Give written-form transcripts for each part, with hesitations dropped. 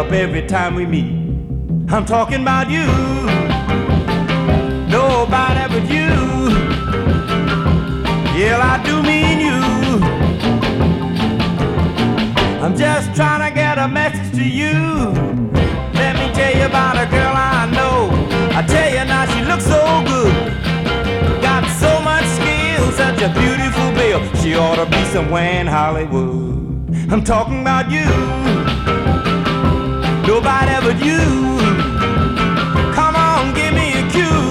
up every time we meet. I'm talking about you, nobody but you. Yeah, I do mean you. I'm just trying to get a message to you. Let me tell you about a girl I know. I tell you now, she looks so good, got so much skill, such a beautiful bill. She ought to be somewhere in Hollywood. I'm talking about you, nobody but you. Come on, give me a cue,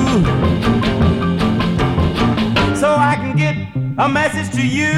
so I can get a message to you.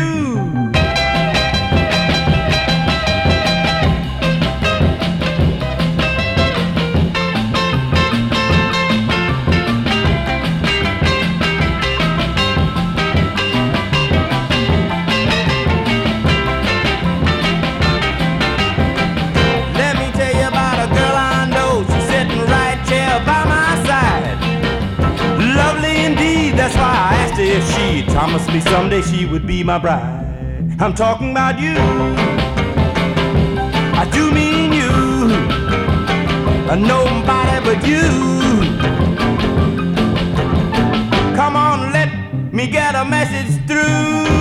That's why I asked her if she'd promise me someday she would be my bride. I'm talking about you, I do mean you, nobody but you. Come on, let me get a message through.